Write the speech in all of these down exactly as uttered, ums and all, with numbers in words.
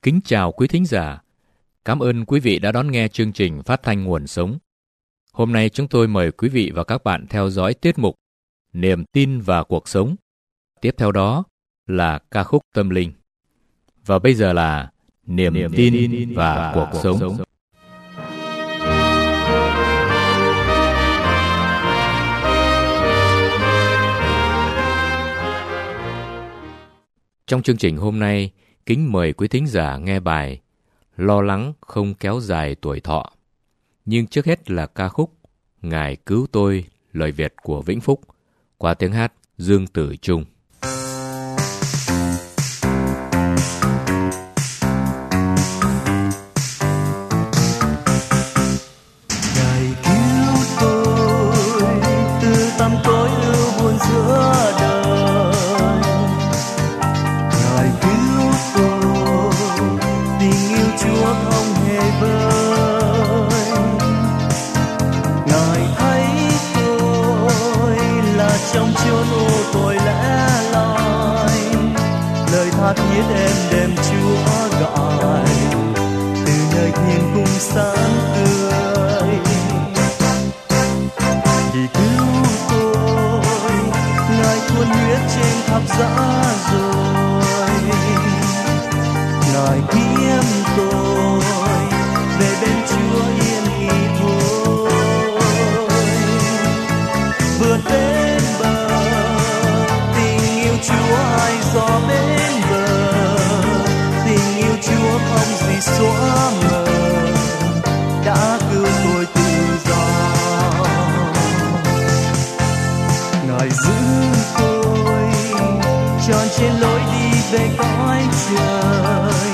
kính chào quý thính giả. Cảm ơn quý vị đã đón nghe chương trình Phát thanh Nguồn Sống. Hôm nay chúng tôi mời quý vị và các bạn theo dõi tiết mục Niềm tin và cuộc sống. Tiếp theo đó là ca khúc tâm linh. Và bây giờ là Niềm, Niềm tin, tin và, và cuộc, cuộc sống. sống. Trong chương trình hôm nay, kính mời quý thính giả nghe bài Lo lắng không kéo dài tuổi thọ. Nhưng trước hết là ca khúc Ngài cứu tôi, lời Việt của Vĩnh Phúc, qua tiếng hát Dương Tử Trung. Ngài cứu tôi từ tăm tối ưu buồn giữa đời. Ngài cứu tôi, tình yêu Chúa không hề vơi. Ngài thấy tôi là trong chốn ô tôi lẻ loi, lời tha thiết êm đềm Chúa gọi từ nơi thiên cung sáng tươi. Vì cứu tôi, Ngài tuôn huyết trên thập giá rồi. Ngài kiếm tôi về bên Chúa yên nghỉ thôi. Vượt đến bờ, tình yêu Chúa ai dò bên bờ. Tình yêu Chúa không gì xóa mờ, đã cứu tôi tự do. Ngài giữ tôi tròn trên lối đi về cõi trời.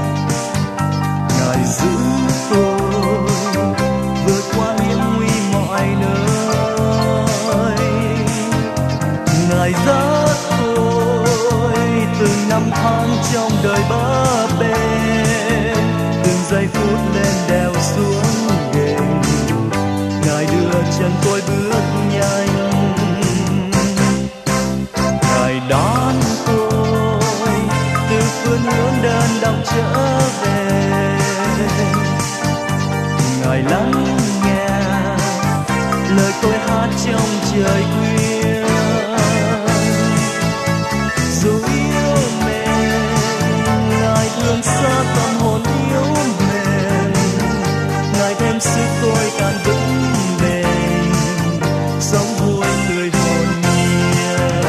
Ngài giữ tôi vượt qua hiểm nguy mọi nơi. Ngài dắt tôi từng năm tháng trong đời bấp bênh, từng giây phút lên đèo xuống ghềnh. Ngài đưa chân tôi bước nhanh. Ngài đón tôi từ phương hướng đơn độc trở về. Ngài lắng nghe lời tôi hát trong trời khuya. Dù yêu mến, Ngài thương xót tâm hồn yếu mềm. Ngài thêm sức tôi càng vững bền, sống vui tươi hồn nhiên.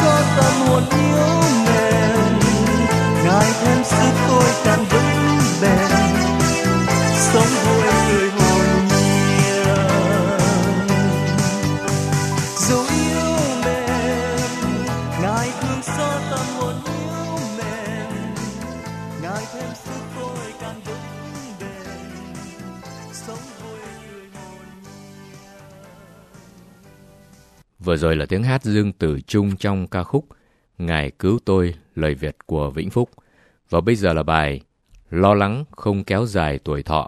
Tâm hồn yếu mềm, Ngài thêm sức tôi càng vững bền. Vừa rồi là tiếng hát Dương Tử Trung trong ca khúc Ngài Cứu Tôi, lời Việt của Vĩnh Phúc. Và bây giờ là bài Lo lắng không kéo dài tuổi thọ.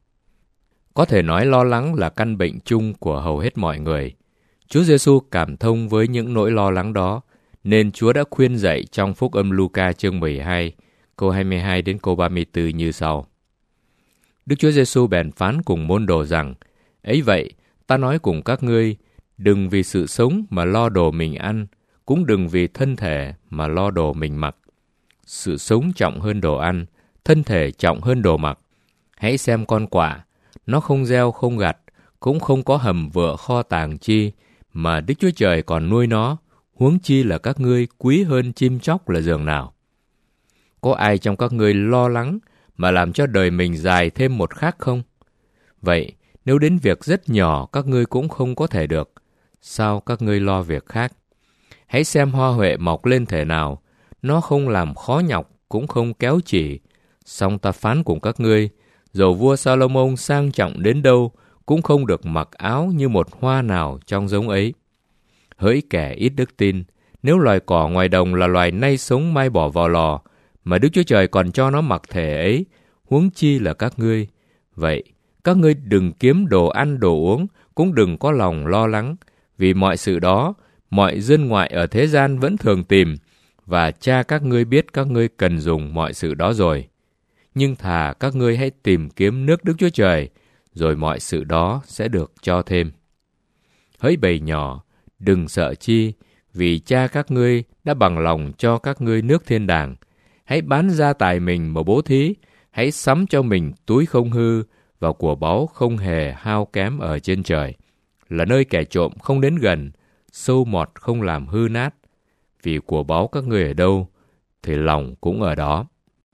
Có thể nói lo lắng là căn bệnh chung của hầu hết mọi người. Chúa Giêsu cảm thông với những nỗi lo lắng đó, nên Chúa đã khuyên dạy trong Phúc âm Luca chương mười hai, câu hai mươi hai đến câu ba mươi tư như sau. Đức Chúa Giêsu bèn phán cùng môn đồ rằng: ấy vậy, ta nói cùng các ngươi, đừng vì sự sống mà lo đồ mình ăn, cũng đừng vì thân thể mà lo đồ mình mặc. Sự sống trọng hơn đồ ăn, thân thể trọng hơn đồ mặc. Hãy xem con quạ, nó không gieo không gặt, cũng không có hầm vựa kho tàng chi, mà Đức Chúa Trời còn nuôi nó, huống chi là các ngươi quý hơn chim chóc là giường nào. Có ai trong các ngươi lo lắng mà làm cho đời mình dài thêm một khắc không? Vậy, nếu đến việc rất nhỏ các ngươi cũng không có thể được, sao các ngươi lo việc khác? Hãy xem hoa huệ mọc lên thể nào, nó không làm khó nhọc, cũng không kéo chỉ. Song ta phán cùng các ngươi, dầu vua Salomon sang trọng đến đâu, cũng không được mặc áo như một hoa nào trong giống ấy. Hỡi kẻ ít đức tin, nếu loài cỏ ngoài đồng là loài nay sống mai bỏ vào lò, mà Đức Chúa Trời còn cho nó mặc thể ấy, huống chi là các ngươi. Vậy, các ngươi đừng kiếm đồ ăn đồ uống, cũng đừng có lòng lo lắng, vì mọi sự đó, mọi dân ngoại ở thế gian vẫn thường tìm, và cha các ngươi biết các ngươi cần dùng mọi sự đó rồi. Nhưng thà các ngươi hãy tìm kiếm nước Đức Chúa Trời, rồi mọi sự đó sẽ được cho thêm. Hỡi bầy nhỏ, đừng sợ chi, vì cha các ngươi đã bằng lòng cho các ngươi nước thiên đàng. Hãy bán gia tài mình mà bố thí, hãy sắm cho mình túi không hư và của báu không hề hao kém ở trên trời, là nơi kẻ trộm không đến gần, sâu mọt không làm hư nát. Vì của báu các ngươi ở đâu, thì lòng cũng ở đó.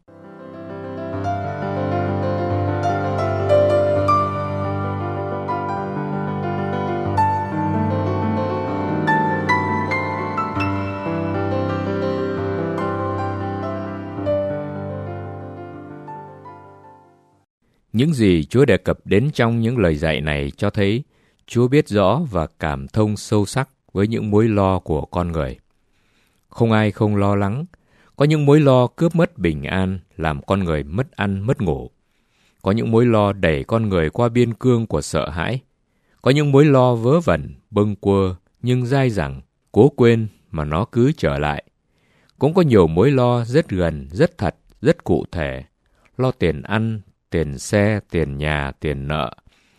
Những gì Chúa đề cập đến trong những lời dạy này cho thấy Chúa biết rõ và cảm thông sâu sắc với những mối lo của con người. Không ai không lo lắng. Có những mối lo cướp mất bình an, làm con người mất ăn mất ngủ. Có những mối lo đẩy con người qua biên cương của sợ hãi. Có những mối lo vớ vẩn, bâng quơ, nhưng dai dẳng, cố quên mà nó cứ trở lại. Cũng có nhiều mối lo rất gần, rất thật, rất cụ thể. Lo tiền ăn, tiền xe, tiền nhà, tiền nợ.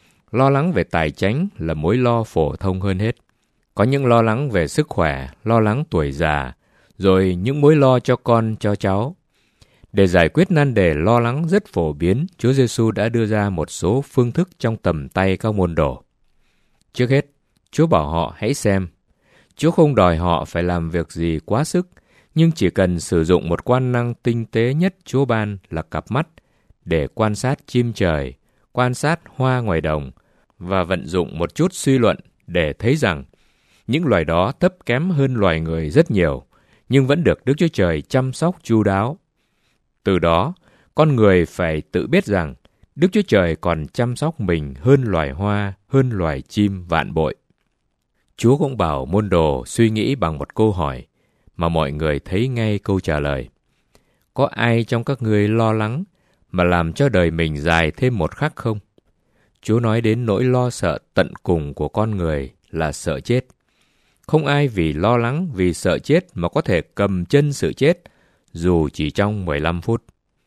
Lo lắng về tài chánh là mối lo phổ thông hơn hết. Có những lo lắng về sức khỏe, lo lắng tuổi già, rồi những mối lo cho con, cho cháu. Để giải quyết nan đề lo lắng rất phổ biến, Chúa Giêsu đã đưa ra một số phương thức trong tầm tay các môn đồ. Trước hết, Chúa bảo họ hãy xem. Chúa không đòi họ phải làm việc gì quá sức, nhưng chỉ cần sử dụng một quan năng tinh tế nhất Chúa ban là cặp mắt, để quan sát chim trời, quan sát hoa ngoài đồng, và vận dụng một chút suy luận để thấy rằng những loài đó thấp kém hơn loài người rất nhiều, nhưng vẫn được Đức Chúa Trời chăm sóc chu đáo. Từ đó, con người phải tự biết rằng Đức Chúa Trời còn chăm sóc mình hơn loài hoa, hơn loài chim vạn bội. Chúa cũng bảo môn đồ suy nghĩ bằng một câu hỏi mà mọi người thấy ngay câu trả lời. Có ai trong các ngươi lo lắng mà làm cho đời mình dài thêm một khắc không? Chúa nói đến nỗi lo sợ tận cùng của con người là sợ chết. Không ai vì lo lắng, vì sợ chết mà có thể cầm chân sự chết, dù chỉ trong mười lăm phút.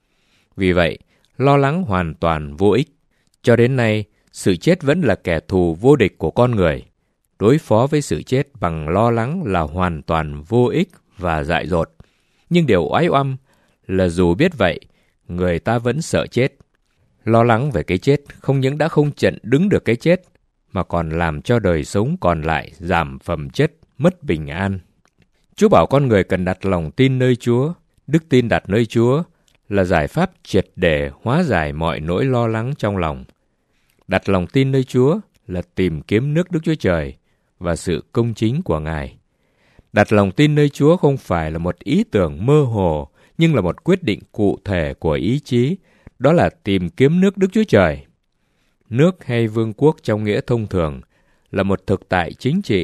Vì vậy, lo lắng hoàn toàn vô ích. Cho đến nay, sự chết vẫn là kẻ thù vô địch của con người. Đối phó với sự chết bằng lo lắng là hoàn toàn vô ích và dại dột. Nhưng điều oái oăm là dù biết vậy, người ta vẫn sợ chết. Lo lắng về cái chết không những đã không chặn đứng được cái chết, mà còn làm cho đời sống còn lại giảm phẩm chất, mất bình an. Chúa bảo con người cần đặt lòng tin nơi Chúa. Đức tin đặt nơi Chúa là giải pháp triệt để hóa giải mọi nỗi lo lắng trong lòng. Đặt lòng tin nơi Chúa là tìm kiếm nước Đức Chúa Trời và sự công chính của Ngài. Đặt lòng tin nơi Chúa không phải là một ý tưởng mơ hồ, nhưng là một quyết định cụ thể của ý chí, đó là tìm kiếm nước Đức Chúa Trời. Nước hay vương quốc trong nghĩa thông thường là một thực tại chính trị,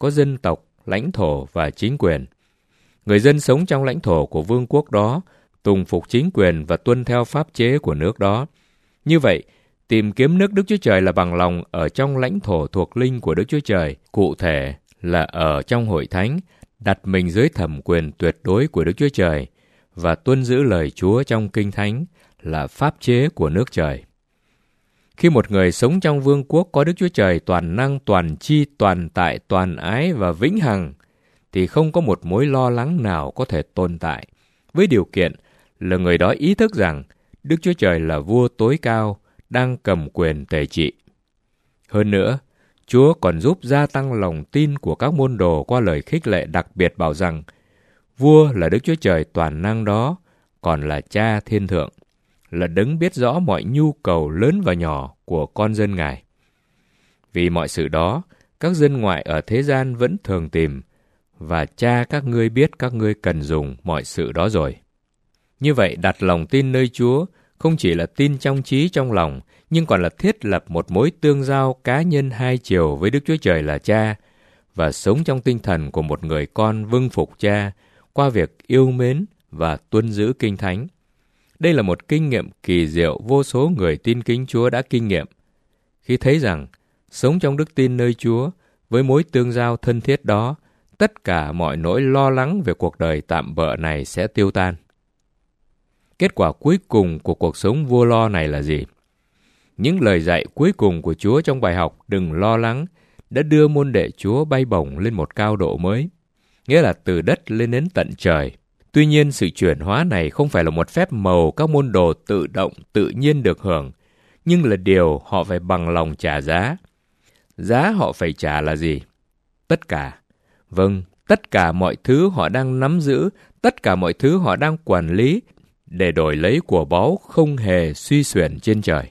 có dân tộc, lãnh thổ và chính quyền. Người dân sống trong lãnh thổ của vương quốc đó tùng phục chính quyền và tuân theo pháp chế của nước đó. Như vậy, tìm kiếm nước Đức Chúa Trời là bằng lòng ở trong lãnh thổ thuộc linh của Đức Chúa Trời, cụ thể là ở trong hội thánh, đặt mình dưới thẩm quyền tuyệt đối của Đức Chúa Trời và tuân giữ lời Chúa trong Kinh Thánh là pháp chế của nước trời. Khi một người sống trong vương quốc có Đức Chúa Trời toàn năng, toàn chi, toàn tại, toàn ái và vĩnh hằng, thì không có một mối lo lắng nào có thể tồn tại, với điều kiện là người đó ý thức rằng Đức Chúa Trời là vua tối cao, đang cầm quyền tể trị. Hơn nữa, Chúa còn giúp gia tăng lòng tin của các môn đồ qua lời khích lệ đặc biệt bảo rằng vua là Đức Chúa Trời toàn năng đó, còn là Cha thiên thượng, là đấng biết rõ mọi nhu cầu lớn và nhỏ của con dân Ngài. Vì mọi sự đó, các dân ngoại ở thế gian vẫn thường tìm, và Cha các ngươi biết các ngươi cần dùng mọi sự đó rồi. Như vậy, đặt lòng tin nơi Chúa không chỉ là tin trong trí trong lòng, nhưng còn là thiết lập một mối tương giao cá nhân hai chiều với Đức Chúa Trời là Cha, và sống trong tinh thần của một người con vâng phục Cha qua việc yêu mến và tuân giữ Kinh Thánh. Đây là một kinh nghiệm kỳ diệu vô số người tin kính Chúa đã kinh nghiệm, khi thấy rằng sống trong đức tin nơi Chúa với mối tương giao thân thiết đó, tất cả mọi nỗi lo lắng về cuộc đời tạm bợ này sẽ tiêu tan. Kết quả cuối cùng của cuộc sống vô lo này là gì? Những lời dạy cuối cùng của Chúa trong bài học đừng lo lắng đã đưa môn đệ Chúa bay bổng lên một cao độ mới, nghĩa là từ đất lên đến tận trời. Tuy nhiên, sự chuyển hóa này không phải là một phép màu các môn đồ tự động, tự nhiên được hưởng, nhưng là điều họ phải bằng lòng trả giá. Giá họ phải trả là gì? Tất cả. Vâng, tất cả mọi thứ họ đang nắm giữ, tất cả mọi thứ họ đang quản lý, để đổi lấy của báu không hề suy xuyển trên trời.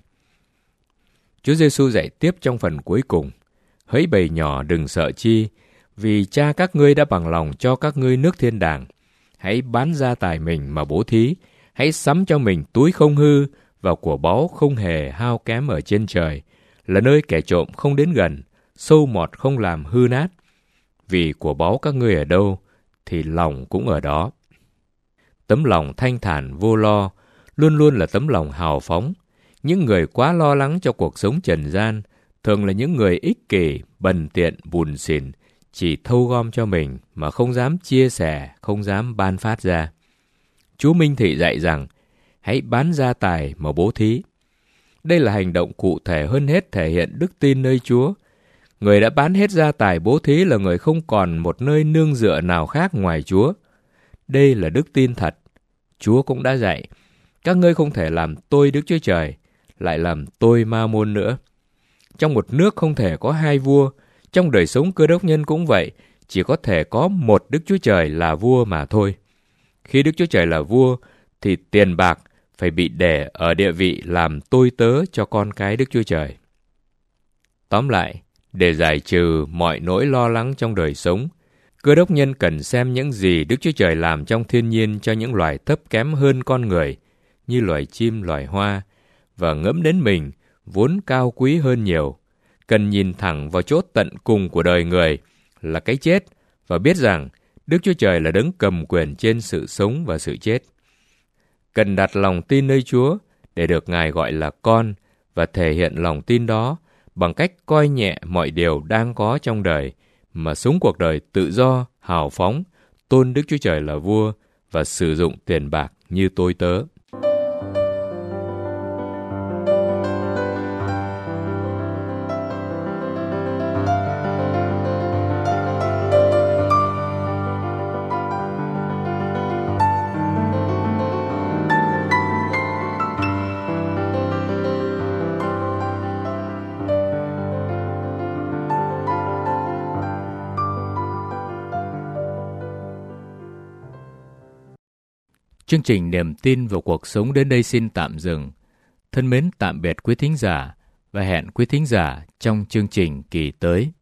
Chúa Giêsu dạy tiếp trong phần cuối cùng: hỡi bầy nhỏ đừng sợ chi, vì Cha các ngươi đã bằng lòng cho các ngươi nước thiên đàng. Hãy bán gia tài mình mà bố thí, hãy sắm cho mình túi không hư và của báu không hề hao kém ở trên trời, là nơi kẻ trộm không đến gần, sâu mọt không làm hư nát. Vì của báu các ngươi ở đâu, thì lòng cũng ở đó. Tấm lòng thanh thản vô lo luôn luôn là tấm lòng hào phóng. Những người quá lo lắng cho cuộc sống trần gian thường là những người ích kỷ, bần tiện, bùn xỉn, chỉ thâu gom cho mình mà không dám chia sẻ, không dám ban phát ra. Chúa Minh Thị dạy rằng hãy bán gia tài mà bố thí. Đây là hành động cụ thể hơn hết thể hiện đức tin nơi Chúa. Người đã bán hết gia tài bố thí là người không còn một nơi nương dựa nào khác ngoài Chúa. Đây là đức tin thật. Chúa cũng đã dạy, các ngươi không thể làm tôi Đức Chúa Trời, lại làm tôi ma môn nữa. Trong một nước không thể có hai vua, trong đời sống Cơ Đốc nhân cũng vậy, chỉ có thể có một Đức Chúa Trời là vua mà thôi. Khi Đức Chúa Trời là vua, thì tiền bạc phải bị để ở địa vị làm tôi tớ cho con cái Đức Chúa Trời. Tóm lại, để giải trừ mọi nỗi lo lắng trong đời sống, Cơ Đốc nhân cần xem những gì Đức Chúa Trời làm trong thiên nhiên cho những loài thấp kém hơn con người, như loài chim, loài hoa, và ngẫm đến mình vốn cao quý hơn nhiều. Cần nhìn thẳng vào chỗ tận cùng của đời người là cái chết, và biết rằng Đức Chúa Trời là đấng cầm quyền trên sự sống và sự chết. Cần đặt lòng tin nơi Chúa để được Ngài gọi là con, và thể hiện lòng tin đó bằng cách coi nhẹ mọi điều đang có trong đời, mà sống cuộc đời tự do, hào phóng, tôn Đức Chúa Trời là vua và sử dụng tiền bạc như tôi tớ. Chương trình Niềm tin vào cuộc sống đến đây xin tạm dừng. Thân mến tạm biệt quý thính giả và hẹn quý thính giả trong chương trình kỳ tới.